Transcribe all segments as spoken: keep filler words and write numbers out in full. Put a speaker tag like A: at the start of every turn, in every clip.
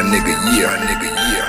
A: nigga, yeah, nigga, yeah.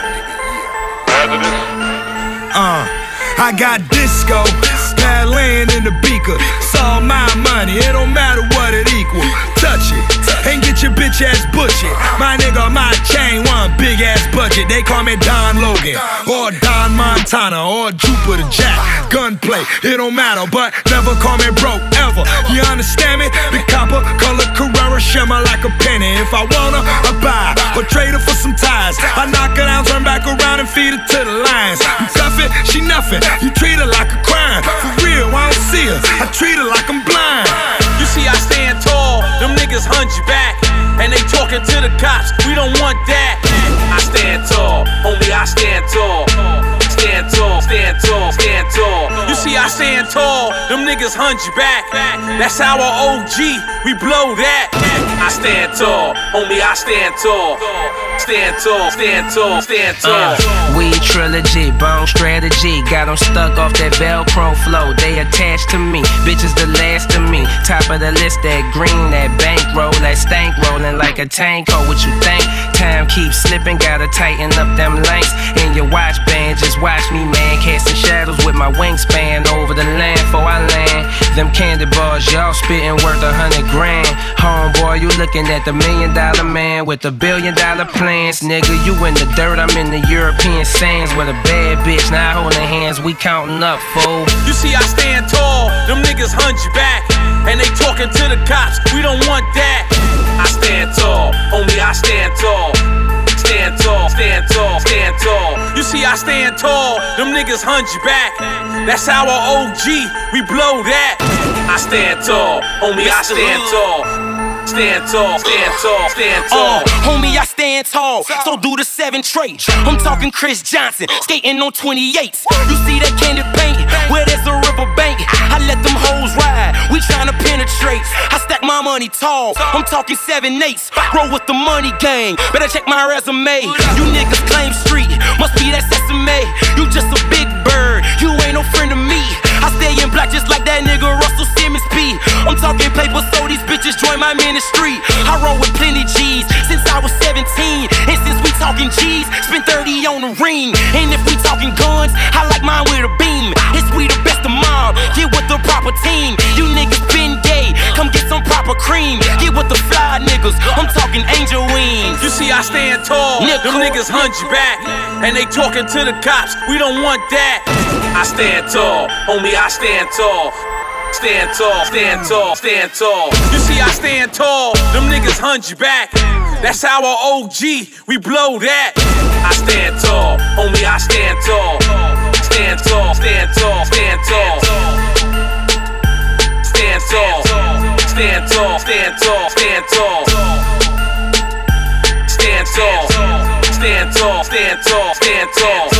B: Uh, I got disco, got land in the beaker. It's all my money, it don't matter what it equal. Touch it, and get your bitch ass butchered. My nigga, my chain, one big ass budget. They call me Don Logan, or Don Montana, or Jupiter Jack. Gunplay, it don't matter, but never call me broke, ever. You understand me? The copper, color Carrera, shimmer like a penny. If I wanna, I buy, or trade her for some ties. I knock her down, turn back around and feed her to the lions. You tough it, she nothing. You treat her like a crime. For real, I don't see her. I treat her like I'm blind.
C: You see, I stand tall. Them niggas hunch back, and they talking to the cops. We don't want that. I stand tall, only I stand tall. Stand tall, stand tall, stand tall. You see, I stand tall. Them niggas hunch back. That's our O G. We blow that. I stand tall, only I stand tall. Stand tall, stand tall, stand tall.
D: Uh, we trilogy, bone strategy. Got them stuck off that Velcro flow. They attached to me. Bitches the last of me. Top of the list, that green, that bankroll, that stank rolling like a tank. Oh, what you think? Time keeps slipping, gotta tighten up them lengths in your watch band. Just watch me, man, casting shadows with my wingspan over the land before I land. Them candy bars, y'all spitting worth a hundred grand. Homeboy, you looking at the million dollar man with the billion dollar plans. Nigga, you in the dirt, I'm in the European sands with a bad bitch. Now holding hands, we counting up, fool.
C: You see, I stand tall. Them niggas hunch back, and they talking to the cops. We don't want that. I stand tall, only I stand tall. Stand tall, stand tall, stand tall. You see, I stand tall. Them niggas hunch back. That's our O G. We blow that. I stand tall, only I stand tall. Stand tall, stand tall, stand tall.
E: Uh, homie, I stand tall, so do the seven trade. I'm talking Chris Johnson, skating on twenty-eights. You see that candy paint, where there's a river bank. I let them hoes ride, we tryna penetrate. I stack my money tall, I'm talking seven eights. Grow with the money gang, better check my resume. You niggas claim street, must be that Sesame. You just a big bird, you ain't no friend of me. I stay in black just like that nigga Russell Simmons P. I'm talking paper so these bitches join my ministry. I roll with plenty G's since I was seventeen. And since we talking G's, spend thirty on the ring. And if we talking guns, I like mine with a beam. It's we the best of mom, get with the proper team. You niggas been gay, come get some proper cream. Get with the fly niggas, I'm talking angel wings.
C: You see, I stand tall. Them niggas hunch back, and they talking to the cops. We don't want that. I stand tall, only I stand tall. Stand tall, stand tall, stand tall. You see, I stand tall. Them niggas hunch back. That's our O G. We blow that. I stand tall, only I stand tall. Stand tall, stand tall, stand tall. Stand tall, stand tall, stand tall, stand tall. Stand tall, stand tall, stand tall, stand tall.